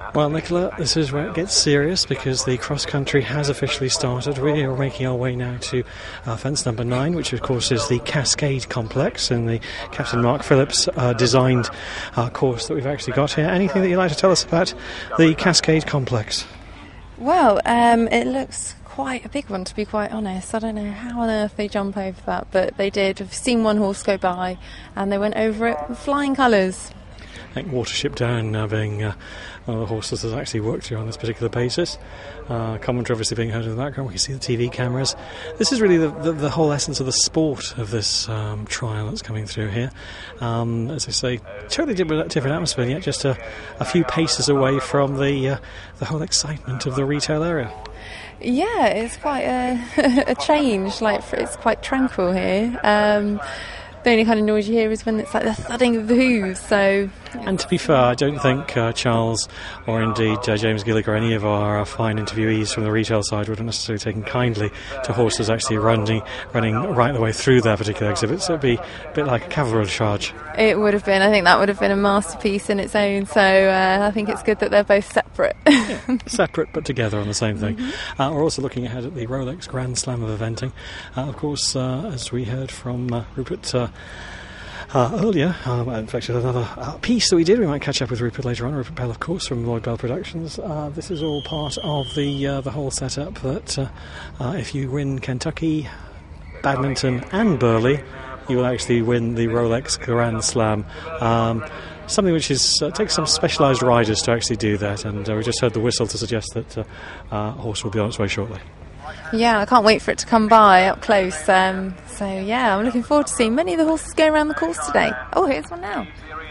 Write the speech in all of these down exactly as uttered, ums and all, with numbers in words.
Well, Nicola, this is where it gets serious because the cross-country has officially started. We are making our way now to uh, fence number nine, which of course is the Cascade Complex in the Captain Mark Phillips uh, designed uh, course that we've actually got here. Anything that you'd like to tell us about the Cascade Complex? Well, um, it looks quite a big one, to be quite honest. I don't know how on earth they jump over that, but they did. I've seen one horse go by and they went over it with flying colours. I think Watership Down uh, being uh, one of the horses that's actually worked here on this particular basis. Uh, commentary obviously being heard in the background. We can see the T V cameras. This is really the, the, the whole essence of the sport of this um, trial that's coming through here. Um, as I say, totally different, different atmosphere, yet just a, a few paces away from the uh, the whole excitement of the retail area. Yeah, it's quite a, a change. Like, it's quite tranquil here. Um, The only kind of noise you hear is when it's like the thudding of the hooves. So, and to be fair, I don't think uh, Charles or indeed uh, James Gillick or any of our uh, fine interviewees from the retail side would have necessarily taken kindly to horses actually running running right the way through their particular exhibits. It would be a bit like a cavalry charge. It would have been. I think that would have been a masterpiece in its own. So uh, I think it's good that they're both separate. Yeah, separate but together on the same thing. Mm-hmm. Uh, we're also looking ahead at the Rolex Grand Slam of eventing. Uh, of course, uh, as we heard from uh, Rupert uh, Uh, earlier, um, in fact, another uh, piece that we did. We might catch up with Rupert later on. Rupert Bell, of course, from Lloyd Bell Productions. Uh, this is all part of the uh, the whole setup that uh, uh, if you win Kentucky, Badminton, and Burghley, you will actually win the Rolex Grand Slam. Um, something which is uh, takes some specialised riders to actually do that, and uh, we just heard the whistle to suggest that uh, uh, a horse will be on its way shortly. Yeah, I can't wait for it to come by up close. Um, so, yeah, I'm looking forward to seeing many of the horses go around the course today. Oh, here's one now.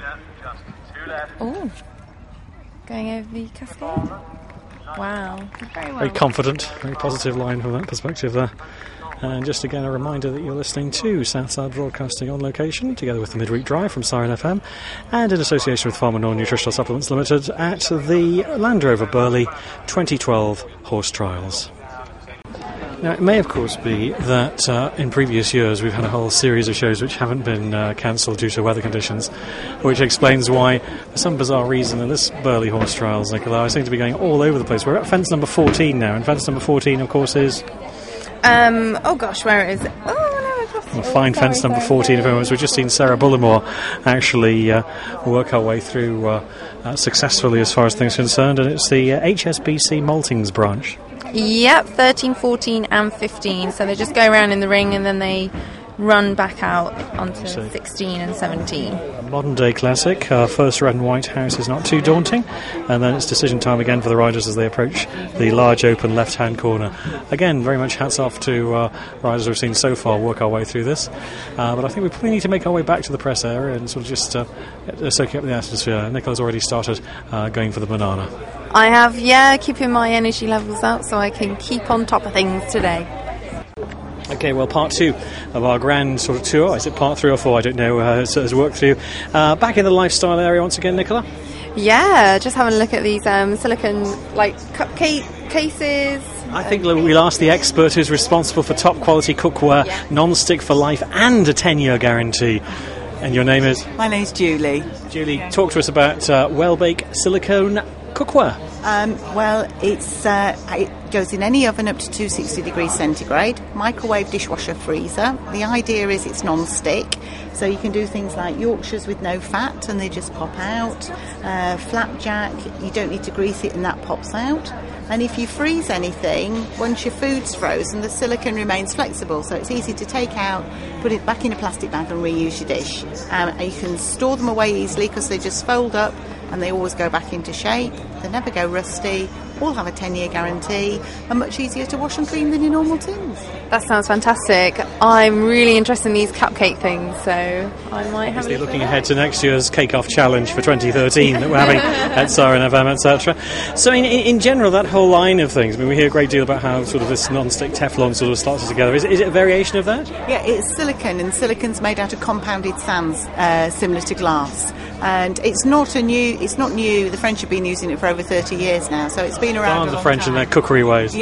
Oh, going over the cascade. Wow, very well. Very confident, very positive line from that perspective there. And just again a reminder that you're listening to Southside Broadcasting on location, together with the Midweek Drive from Siren F M, and in association with Farmer North Nutritional Supplements Limited at the Land Rover Burghley twenty twelve Horse Trials. Now, it may, of course, be that uh, in previous years we've had a whole series of shows which haven't been uh, cancelled due to weather conditions, which explains why, for some bizarre reason, in this Burghley Horse Trials, Nicola, I seem to be going all over the place. We're at fence number fourteen now, and fence number fourteen, of course, is... Um, oh, gosh, where is it? Oh, no, I've lost it. We'll find sorry, fence number sorry, fourteen. sorry. We've just seen Sarah Bullimore actually uh, work her way through uh, uh, successfully as far as things are concerned, and it's the uh, H S B C Maltings branch. Yep, thirteen, fourteen and fifteen. So they just go around in the ring and then they run back out onto so, sixteen and seventeen. A modern day classic. Uh, first red and white house is not too daunting, and then it's decision time again for the riders as they approach the large open left hand corner. Again, very much hats off to uh, riders we've seen so far work our way through this, uh, but I think we probably need to make our way back to the press area and sort of just uh, soak up the atmosphere. Nicola's already started uh, going for the banana. I have, yeah, keeping my energy levels up so I can keep on top of things today. Okay, well, part two of our grand sort of tour, is it part three or four? I don't know, uh, has, has worked for you. Uh, back in the lifestyle area once again, Nicola? Yeah, just having a look at these um, silicone, like, cupcake cases. I think okay. We'll ask the expert who's responsible for top quality cookware, yeah. non-stick for life, and a ten-year guarantee. And your name is? My name's Julie. Julie, talk to us about uh, Wellbake silicone cookware. Um, well, it's uh, it goes in any oven up to two hundred sixty degrees centigrade, microwave, dishwasher, freezer. The idea is it's non-stick, so you can do things like Yorkshires with no fat and they just pop out. Uh, flapjack, you don't need to grease it and that pops out. And if you freeze anything, once your food's frozen, the silicone remains flexible, so it's easy to take out, put it back in a plastic bag and reuse your dish. Um, and you can store them away easily because they just fold up and they always go back into shape. They never go rusty, all have a ten-year guarantee, and much easier to wash and clean than your normal tins. That sounds fantastic. I'm really interested in these cupcake things, so I might have Obviously looking ahead to next year's Cake-Off Challenge for twenty thirteen that we're having at Siren F M, et cetera. So in, in general, that whole line of things, I mean, we hear a great deal about how sort of this non-stick Teflon sort of starts together. Is, is it a variation of that? Yeah, it's silicone, and silicone's made out of compounded sands, uh, similar to glass. And it's not a new, it's not new, the French have been using it for over thirty years now, so it's been around Darn a the long French time. and their cookery ways. Yeah.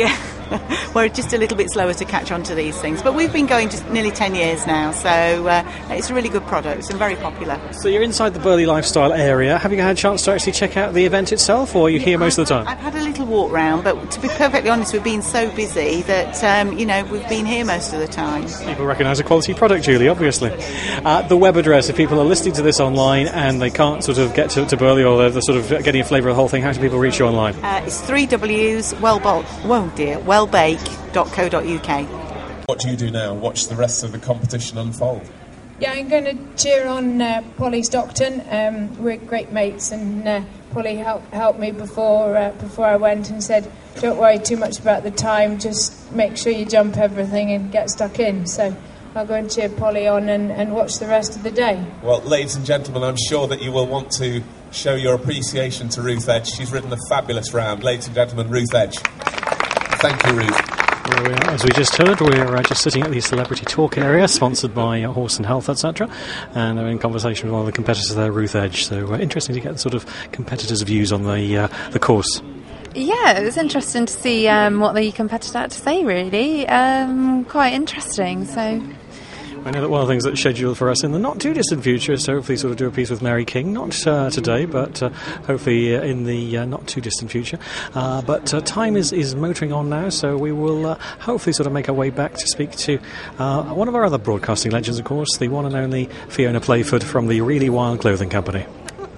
we're just a little bit slower to catch on to these things. But we've been going just nearly ten years now, so uh, it's a really good product and very popular. So you're inside the Burley Lifestyle area. Have you had a chance to actually check out the event itself, or are you here most of the time? I've had a little walk round, but to be perfectly honest, we've been so busy that, um, you know, we've been here most of the time. People recognise a quality product, Julie, obviously. Uh, the web address, if people are listening to this online and they can't sort of get to, to Burley, or they're, they're sort of getting a flavour of the whole thing, how do people reach you online? Uh, it's three W's, wellbo- whoa dear, wellbake dot co dot uk. What do you do now? Watch the rest of the competition unfold? Yeah, I'm going to cheer on uh, Polly Stockton. Um, we're great mates, and uh, Polly helped helped me before uh, before I went and said, "Don't worry too much about the time. Just make sure you jump everything and get stuck in." So I'll go and cheer Polly on and, and watch the rest of the day. Well, ladies and gentlemen, I'm sure that you will want to show your appreciation to Ruth Edge. She's ridden a fabulous round. Ladies and gentlemen, Ruth Edge. Thank you, Ruth. Where we are, as we just heard, we're uh, just sitting at the Celebrity Talk area, sponsored by uh, Horse and Health, et cetera, and I'm in conversation with one of the competitors there, Ruth Edge. So uh, interesting to get the sort of competitors' views on the uh, the course. Yeah, it was interesting to see um, what the competitor had to say, really. Um, quite interesting, so... I know that one of the things that's scheduled for us in the not-too-distant future is to hopefully sort of do a piece with Mary King, not uh, today, but uh, hopefully uh, in the uh, not-too-distant future. Uh, but uh, time is, is motoring on now, so we will uh, hopefully sort of make our way back to speak to uh, one of our other broadcasting legends, of course, the one and only Fiona Playford from the Really Wild Clothing Company.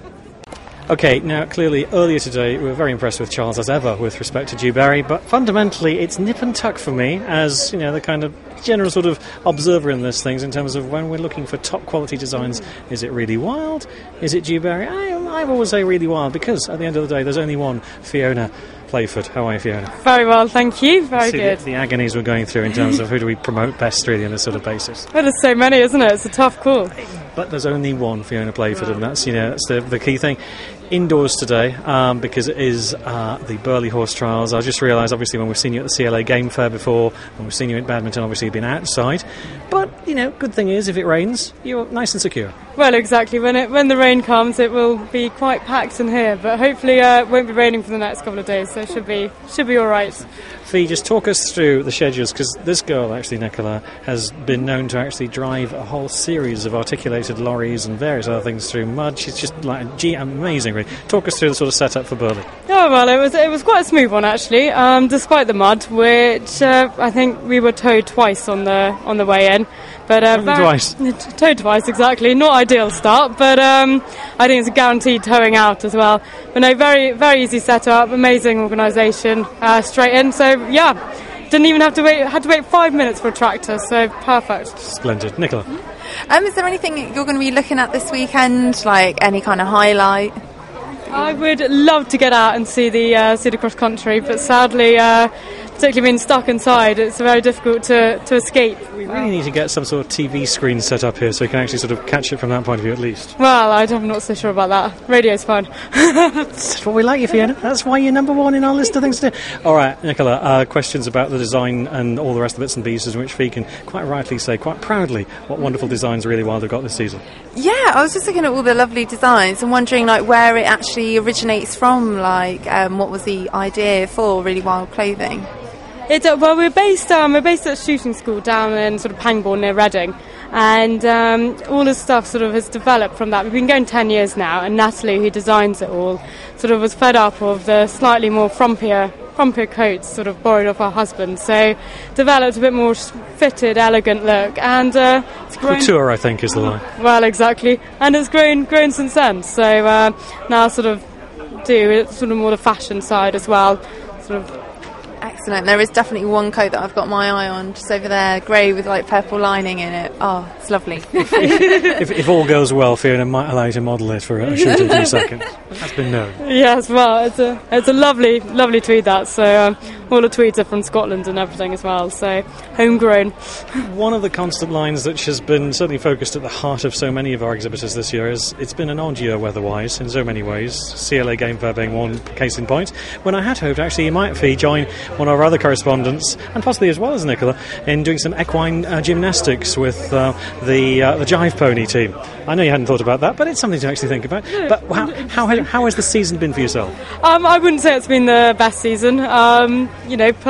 OK, now, clearly, earlier today, we were very impressed with Charles, as ever, with respect to Dewberry, but fundamentally, it's nip and tuck for me, as, you know, the kind of general sort of observer in this things, in terms of when we're looking for top-quality designs. Is it Really Wild? Is it Dewberry? I, I always say Really Wild, because, at the end of the day, there's only one Fiona Playford. How are you, Fiona? Very well, thank you. Very See good. The, the agonies we're going through in terms of who do we promote best, really, on this sort of basis. Well, there's so many, isn't it? It's a tough call. But there's only one Fiona Playford, and that's, you know, that's the, the key thing. Indoors today, um, because it is uh, the Burley Horse Trials. I just realised, obviously, when we've seen you at the C L A Game Fair before, when we've seen you at badminton, obviously you've been outside. But, you know, good thing is, if it rains, you're nice and secure. Well, exactly. When it when the rain comes, it will be quite packed in here. But hopefully uh, it won't be raining for the next couple of days, so it should be, should be all right. Fee, just talk us through the schedules, because this girl, actually, Nicola, has been known to actually drive a whole series of articulated lorries and various other things through mud. She's just, like, gee, amazing, really. Talk us through the sort of setup for Burley. Oh, well, it was it was quite a smooth one, actually, um, despite the mud, which uh, I think we were towed twice on the on the way in. But uh, very, twice. Towed twice, exactly. Not ideal start, but um, I think it's a guaranteed towing out as well. But no, very very easy setup, amazing organisation, uh, straight in. So yeah, didn't even have to wait. Had to wait five minutes for a tractor. So perfect. Splendid, Nicola. Um, is there anything you're going to be looking at this weekend, like any kind of highlight? I would love to get out and see the uh, see the cross country, but sadly, uh, particularly being stuck inside, it's very difficult to, to escape. We really need to get some sort of T V screen set up here so we can actually sort of catch it from that point of view at least. Well, I'm not so sure about that. Radio's fine. That's what we like you, Fiona. That's why you're number one in our list of things to do. All right, Nicola, uh, questions about the design and all the rest of the bits and pieces, in which Fee can quite rightly say, quite proudly, what wonderful designs Really Wild have got this season. Yeah, I was just looking at all the lovely designs and wondering like where it actually originates from, like um, what was the idea for Really Wild Clothing? It, uh, well, we're based um, we're based at a shooting school down in sort of Pangbourne near Reading, and um, all this stuff sort of has developed from that. We've been going ten years now, and Natalie, who designs it all, sort of was fed up of the slightly more frumpier frumpier coats sort of borrowed off her husband, so developed a bit more fitted, elegant look, and uh, it's grown. Couture, I think, is the line. Well, exactly, and it's grown grown since then. So uh, now sort of do it sort of more the fashion side as well, sort of. Excellent. There is definitely one coat that I've got my eye on, just over there, grey with like purple lining in it. Oh, it's lovely. if, if all goes well, Fiona might allow you to model it for a shoot in a few seconds. That's been known. Yes, well, it's a it's a lovely, lovely tweed that. So um, all the tweeds are from Scotland and everything as well. So homegrown. One of the constant lines that has been certainly focused at the heart of so many of our exhibitors this year is it's been an odd year weather-wise in so many ways. C L A Game Fair being one case in point. When I had hoped actually you might Fee join one of our other correspondents, and possibly as well as Nicola, in doing some equine uh, gymnastics with uh, the uh, the Jive Pony team. I know you hadn't thought about that, but it's something to actually think about. No, but how, how, has, how has the season been for yourself? Um, I wouldn't say it's been the best season. Um, you know, pulling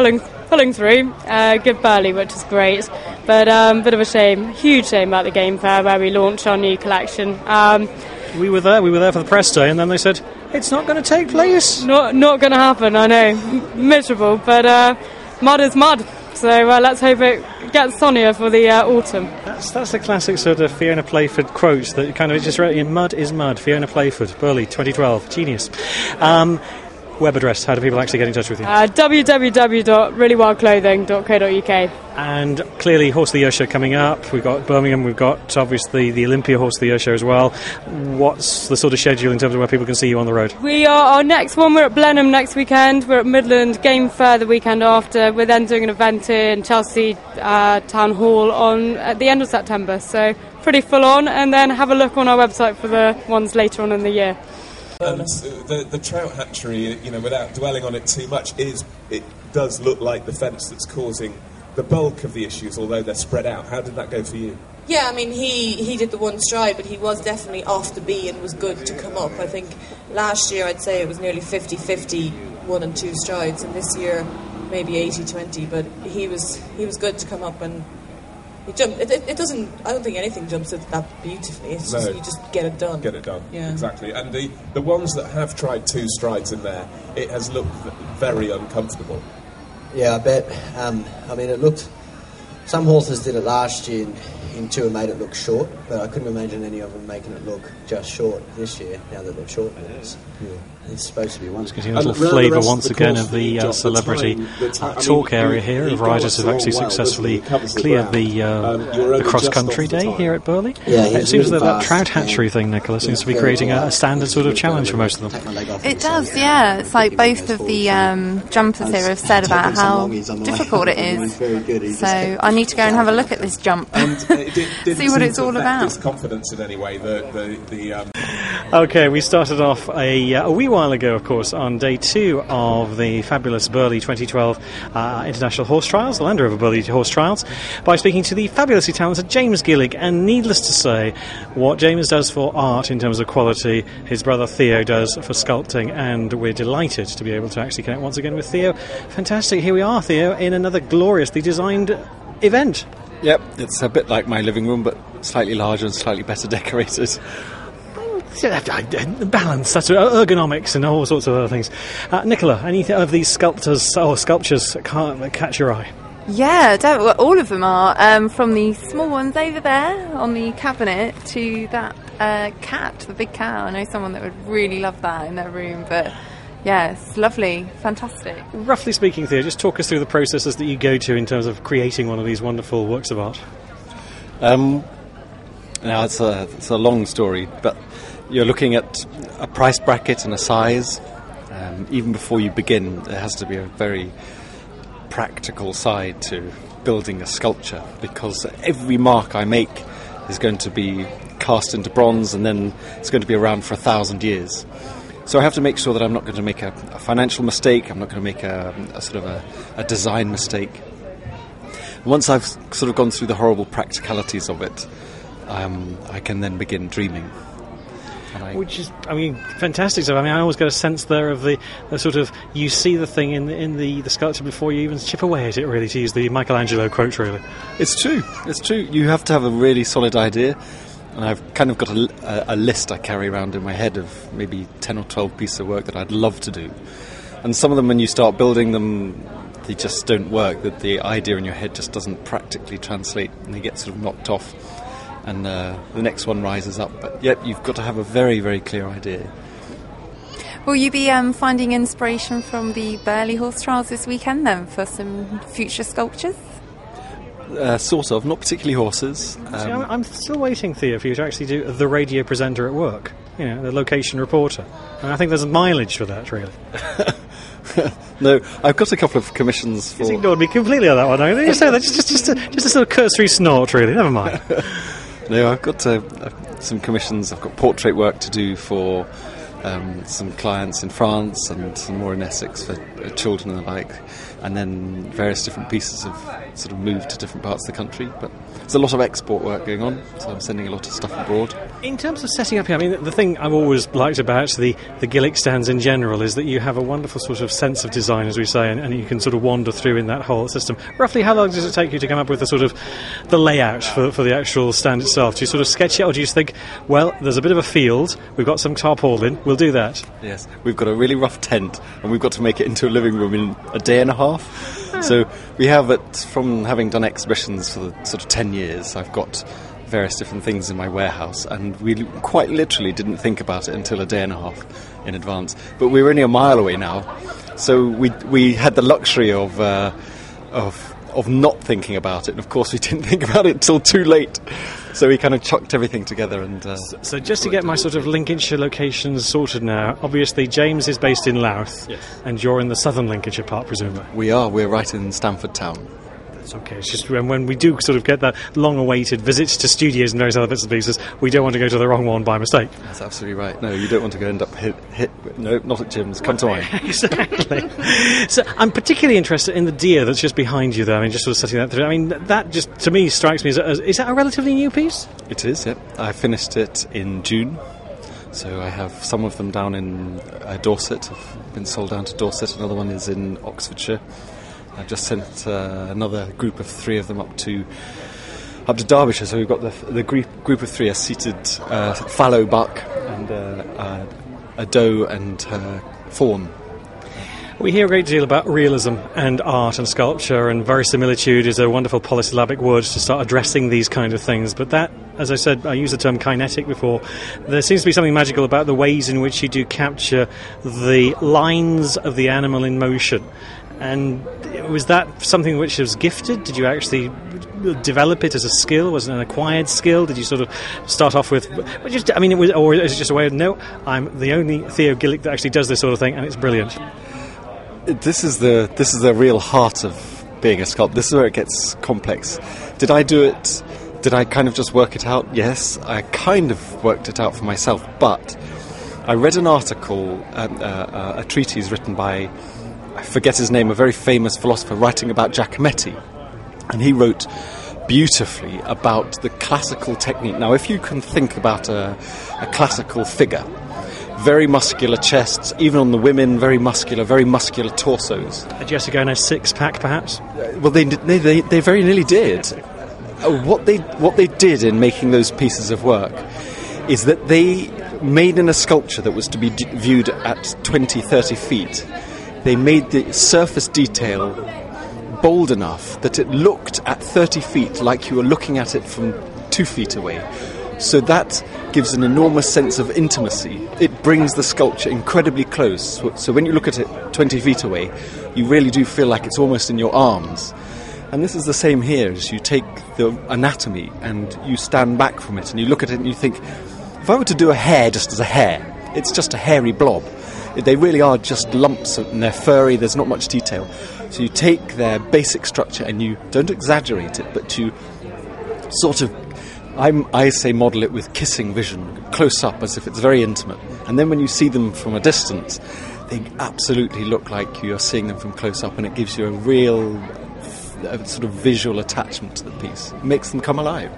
pulling through. Uh, good Burley, which is great. But a um, bit of a shame, huge shame about the Game Fair where we launch our new collection. Um, we were there, we were there for the press day, and then they said, it's not going to take place. Not not going to happen, I know. M- miserable, but uh, mud is mud. So uh, let's hope it gets sunnier for the uh, autumn. That's that's the classic sort of Fiona Playford quote that kind of just wrote in mud is mud. Fiona Playford, Burley, twenty twelve, genius. Um, web address, how do people actually get in touch with you? Uh, w w w dot really wild clothing dot co dot u k. And clearly Horse of the Year show coming up. We've got Birmingham, we've got obviously the Olympia Horse of the Year show as well. What's the sort of schedule in terms of where people can see you on the road? We are, our next one, we're at Blenheim next weekend, we're at Midland Game Fair the weekend after, we're then doing an event in Chelsea uh, Town Hall on at the end of September, so pretty full on, and then have a look on our website for the ones later on in the year. And the, the trout hatchery, you know, without dwelling on it too much, is it does look like the fence that's causing the bulk of the issues, although they're spread out. How did that go for you? Yeah, I mean, he, he did the one stride, but he was definitely off the bee and was good to come up. I think last year I'd say it was nearly fifty-fifty, one and two strides, and this year maybe eighty twenty, but he was he was good to come up and he jumped. It, it, it doesn't, I don't think anything jumps it that beautifully. It's No. just, you just get it done. Get it done, Yeah. exactly. And the, the ones that have tried two strides in there, it has looked very uncomfortable. Yeah, I bet. Um, I mean, it looked... Some horses did it last year in, in two and made it look short, but I couldn't imagine any of them making it look just short this year, now that they're short. It's, yeah. It's supposed to be one. It's getting a little flavour once again of the uh, celebrity uh, talk area here of riders who've actually successfully cleared the, uh, the cross-country day here at Burley. Yeah, it seems that that trout hatchery thing, Nicola, seems to be creating a, a standard sort of challenge for most of them. It does, yeah. It's like both of the um, jumpers here have said about how difficult it is. So I need to go and have a look at this jump, see what it's all about. His confidence in any way. The the, the um... Okay, we started off a, a wee while ago, of course, on day two of the fabulous Burley twenty twelve uh, International Horse Trials, the Land Rover Burley Horse Trials, by speaking to the fabulously talented James Gillig. And needless to say, what James does for art in terms of quality, his brother Theo does for sculpting, and we're delighted to be able to actually connect once again with Theo. Fantastic, here we are, Theo, in another gloriously designed event. Yep, it's a bit like my living room, but slightly larger and slightly better decorated. Balance, that's ergonomics and all sorts of other things. Uh, Nicola, any of these sculptors or sculptures can't catch your eye? Yeah, don't, well, all of them are. Um, from the small ones over there on the cabinet to that uh, cat, the big cow. I know someone that would really love that in their room, but yeah, it's lovely, fantastic. Roughly speaking, Theo, just talk us through the processes that you go to in terms of creating one of these wonderful works of art. Um, now, it's a, it's a long story, but you're looking at a price bracket and a size. Um, even before you begin, there has to be a very practical side to building a sculpture, because every mark I make is going to be cast into bronze, and then it's going to be around for a thousand years. So I have to make sure that I'm not going to make a, a financial mistake, I'm not going to make a, a sort of a, a design mistake. Once I've sort of gone through the horrible practicalities of it, um, I can then begin dreaming. I Which is, I mean, fantastic stuff. I mean, I always get a sense there of the, the sort of, you see the thing in the, in the, the sculpture before you even chip away at it, really, to use the Michelangelo quote, really. It's true, it's true. You have to have a really solid idea, and I've kind of got a, a, a list I carry around in my head of maybe ten or twelve pieces of work that I'd love to do. And some of them, when you start building them, they just don't work. That the idea in your head just doesn't practically translate, and they get sort of knocked off. And uh, the next one rises up. But yep, you've got to have a very, very clear idea. Will you be um, finding inspiration from the Burley Horse Trials this weekend then for some future sculptures? Uh, sort of, not particularly horses. Um, See, I'm, I'm still waiting, Theo, for you to actually do the radio presenter at work, you know, the location reporter. And I think there's mileage for that, really. No, I've got a couple of commissions for... He's ignored me completely on that one, don't you? Just, just, just, just, a, just a sort of cursory snort, really, never mind. No, I've got uh, some commissions. I've got portrait work to do for um, some clients in France and some more in Essex for uh, children and the like. And then various different pieces have sort of moved to different parts of the country. But there's a lot of export work going on, so I'm sending a lot of stuff abroad. In terms of setting up here, I mean, the thing I've always liked about the, the Gillick stands in general is that you have a wonderful sort of sense of design, as we say, and, and you can sort of wander through in that whole system. Roughly how long does it take you to come up with the sort of the layout for, for the actual stand itself? Do you sort of sketch it, or do you just think, well, there's a bit of a field, we've got some tarpaulin, we'll do that? Yes, we've got a really rough tent, and we've got to make it into a living room in a day and a half. So we have it, from having done exhibitions for the sort of ten years, I've got various different things in my warehouse, and we quite literally didn't think about it until a day and a half in advance. But we were only a mile away now, so we we had the luxury of uh, of of not thinking about it. And of course, we didn't think about it till too late. So we kind of chucked everything together. And uh, so, so just to get my sort of Lincolnshire locations sorted now, obviously James is based in Louth, yes, and you're in the southern Lincolnshire part, presumably. We are. We're right in Stamford Town. That's okay. It's just when, when we do sort of get that long-awaited visits to studios and various other bits and pieces, we don't want to go to the wrong one by mistake. That's absolutely right. No, you don't want to go end up hit. hit no, not at Jim's. Come to mine. Exactly. So I'm particularly interested in the deer that's just behind you there. I mean, just sort of setting that through. I mean, that just, to me, strikes me as, as is that a relatively new piece? It is, yeah. I finished it in June. So I have some of them down in uh, Dorset, have been sold down to Dorset. Another one is in Oxfordshire. I've just sent uh, another group of three of them up to up to Derbyshire. So we've got the the group group of three, a seated uh, fallow buck and uh, uh, a doe and her fawn. We hear a great deal about realism and art and sculpture, and verisimilitude is a wonderful polysyllabic word to start addressing these kind of things. But that, as I said, I used the term kinetic before. There seems to be something magical about the ways in which you do capture the lines of the animal in motion. And was that something which was gifted? Did you actually develop it as a skill? Was it an acquired skill? Did you sort of start off with, just, I mean, it was, or is it just a way of, no, I'm the only Theo Gillick that actually does this sort of thing, and it's brilliant? This is the this is the real heart of being a sculptor. This is where it gets complex. Did I do it? Did I kind of just work it out? Yes, I kind of worked it out for myself. But I read an article, um, uh, uh, a treatise written by, I forget his name, a very famous philosopher writing about Giacometti, and he wrote beautifully about the classical technique. Now, if you can think about a, a classical figure, very muscular chests, even on the women, very muscular, very muscular torsos. A Jessica and a six-pack, perhaps? Well, they they they, they very nearly did. Uh, what they what they did in making those pieces of work is that they made in a sculpture that was to be d- viewed at twenty, thirty feet. They made the surface detail bold enough that it looked at thirty feet like you were looking at it from two feet away. So that gives an enormous sense of intimacy. It brings the sculpture incredibly close. So when you look at it twenty feet away, you really do feel like it's almost in your arms. And this is the same here, as you take the anatomy and you stand back from it and you look at it and you think, if I were to do a hair just as a hair, it's just a hairy blob. They really are just lumps and they're furry, there's not much detail. So you take their basic structure and you don't exaggerate it, but you sort of, I'm, I say model it with kissing vision, close up, as if it's very intimate. And then when you see them from a distance, they absolutely look like you're seeing them from close up, and it gives you a real a sort of visual attachment to the piece. It makes them come alive.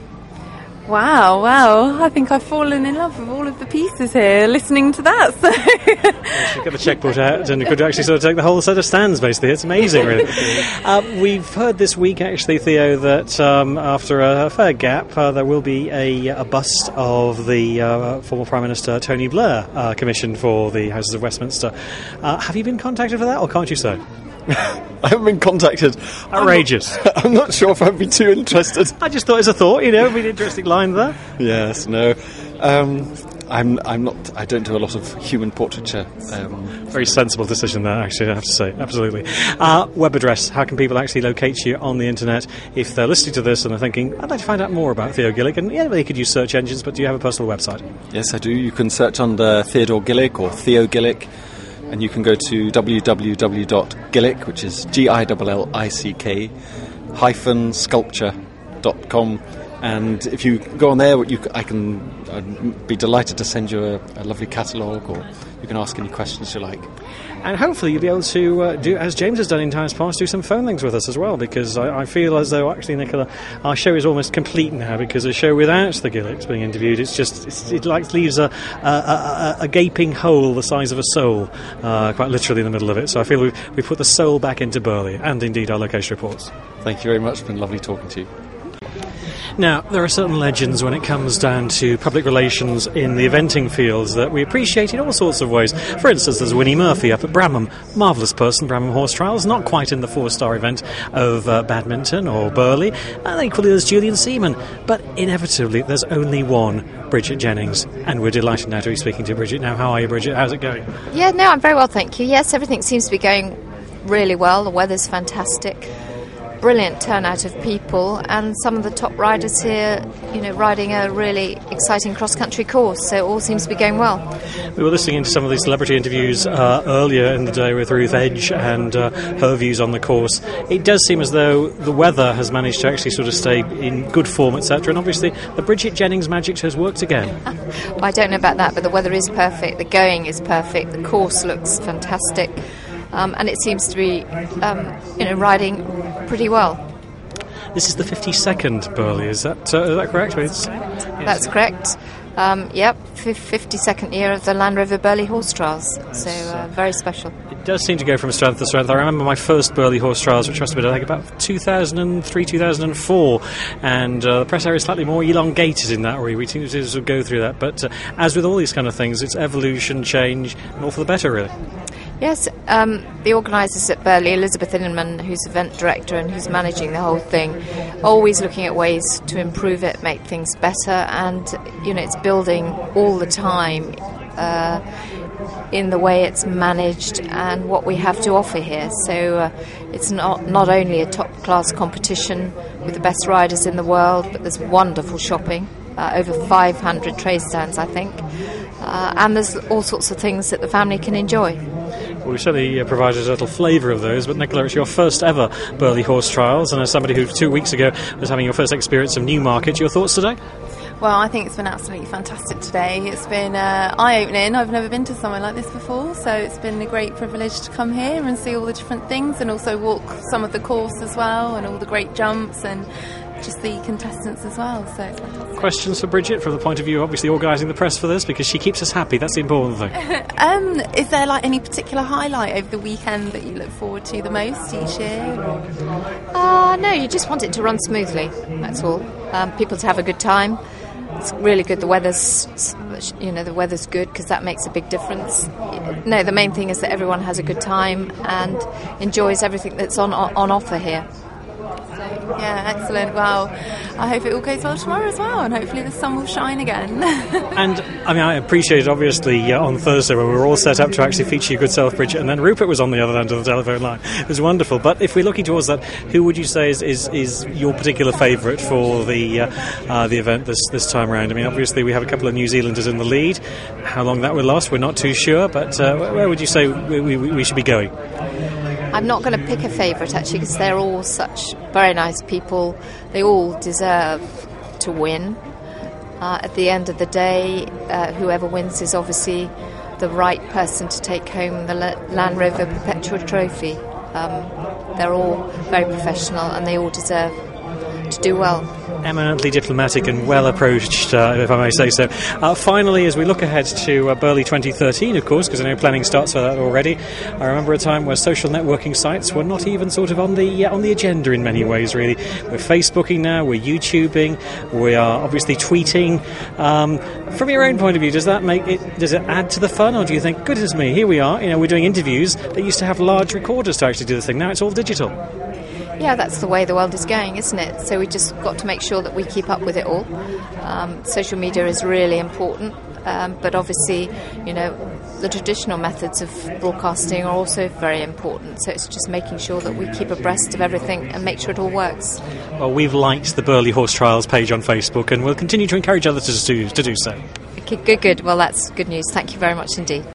Wow, wow. I think I've fallen in love with all of the pieces here, listening to that. So. You should get the checkbook out and you could actually sort of take the whole set of stands, basically. It's amazing, really. uh, we've heard this week, actually, Theo, that um, after a fair gap, uh, there will be a, a bust of the uh, former Prime Minister Tony Blair uh, commissioned for the Houses of Westminster. Uh, have you been contacted for that, or can't you say? I haven't been contacted. Outrageous. I'm not, I'm not sure if I'd be too interested. I just thought as a thought, you know, it'd be an interesting line there. Yes, no. Um, I'm I'm not, I don't do a lot of human portraiture. Um, Very sensible decision there, actually, I have to say. Absolutely. Uh, web address. How can people actually locate you on the internet if they're listening to this and are thinking, I'd like to find out more about Theo Gillick? And yeah, they could use search engines, but do you have a personal website? Yes, I do. You can search under Theodore Gillick or Theo Gillick. And you can go to w w w dot gillick, which is G I L L I C K, hyphen sculpture dot com, And if you go on there, you, I can I'd be delighted to send you a, a lovely catalogue, or you can ask any questions you like. And hopefully you'll be able to uh, do, as James has done in times past, do some phone links with us as well, because I, I feel as though, actually, Nicola, our show is almost complete now, because a show without the Gillets being interviewed, it's just, it's, it like leaves a, a, a, a gaping hole the size of a soul, uh, quite literally in the middle of it. So I feel we've, we've put the soul back into Burley, and indeed our location reports. Thank you very much. It's been lovely talking to you. Now, there are certain legends when it comes down to public relations in the eventing fields that we appreciate in all sorts of ways. For instance, there's Winnie Murphy up at Bramham. Marvellous person, Bramham Horse Trials, not quite in the four-star event of uh, badminton or Burley. And equally there's Julian Seaman. But inevitably, there's only one, Bridget Jennings. And we're delighted now to be speaking to Bridget. Now, how are you, Bridget? How's it going? Yeah, no, I'm very well, thank you. Yes, everything seems to be going really well. The weather's fantastic. Brilliant turnout of people, and some of the top riders here, you know, riding a really exciting cross-country course, so it all seems to be going well. We were listening to some of these celebrity interviews uh, earlier in the day with Ruth Edge and uh, her views on the course. It does seem as though the weather has managed to actually sort of stay in good form, et cetera, and obviously the Bridget Jennings magic has worked again. Well, I don't know about that, but the weather is perfect, the going is perfect, the course looks fantastic. Um, and it seems to be, um, you know, riding pretty well. This is the fifty-second Burley, is that uh, is that correct? It's, That's correct. Um, yep, fifty-second year of the Land Rover Burley Horse Trials, so uh, very special. It does seem to go from strength to strength. I remember my first Burley Horse Trials, which must have been, I think, about two thousand three, two thousand four, and uh, the press area is slightly more elongated in that way. We seem to sort of go through that, but uh, as with all these kind of things, it's evolution, change, and all for the better, really. Yes, um, the organisers at Burley, Elizabeth Inman, who's event director and who's managing the whole thing, always looking at ways to improve it, make things better, and you know, it's building all the time uh, in the way it's managed and what we have to offer here. So uh, it's not not only a top class competition with the best riders in the world, but there's wonderful shopping, uh, over five hundred trade stands, I think, uh, and there's all sorts of things that the family can enjoy. Well, we certainly uh, provided a little flavour of those, but Nicola, it's your first ever Burley Horse Trials, and as somebody who two weeks ago was having your first experience of Newmarket, your thoughts today? Well, I think it's been absolutely fantastic today. It's been uh, eye-opening. I've never been to somewhere like this before, so it's been a great privilege to come here and see all the different things, and also walk some of the course as well, and all the great jumps, and just the contestants as well. So it's fantastic. Questions for Bridget from the point of view of obviously organising the press for this, because she keeps us happy. That's the important thing. um, is there like any particular highlight over the weekend that you look forward to the most each year? Uh, no, you just want it to run smoothly, that's all. Um, people to have a good time. It's really good. The weather's, you know, the weather's good because that makes a big difference. No, the main thing is that everyone has a good time and enjoys everything that's on on offer here. Yeah, excellent. Well, I hope it all goes well tomorrow as well, and hopefully the sun will shine again. And, I mean, I appreciate, obviously, uh, on Thursday when we were all set up to actually feature your good self, Bridget, and then Rupert was on the other end of the telephone line. It was wonderful. But if we're looking towards that, who would you say is, is, is your particular favourite for the uh, uh, the event this, this time around? I mean, obviously, we have a couple of New Zealanders in the lead. How long that will last, we're not too sure, but uh, where would you say we, we, we should be going? I'm not going to pick a favourite, actually, because they're all such very nice people. They all deserve to win. Uh, at the end of the day, uh, whoever wins is obviously the right person to take home the Land Rover Perpetual Trophy. Um, they're all very professional and they all deserve to do well. Eminently diplomatic and well approached, uh, if I may say so. Uh, finally, as we look ahead to uh, Burley twenty thirteen, of course, because I know planning starts for that already. I remember a time where social networking sites were not even sort of on the uh, on the agenda in many ways. Really, we're Facebooking now, we're YouTubing, we are obviously tweeting. Um, from your own point of view, does that make it? Does it add to the fun, or do you think, goodness me, here we are? You know, we're doing interviews that used to have large recorders to actually do the thing. Now it's all digital. Yeah, that's the way the world is going, isn't it? So we just got to make sure that we keep up with it all. Um, social media is really important, um, but obviously, you know, the traditional methods of broadcasting are also very important. So it's just making sure that we keep abreast of everything and make sure it all works. Well, we've liked the Burley Horse Trials page on Facebook, and we'll continue to encourage others to do, to do so. Okay, good, good. Well, that's good news. Thank you very much indeed.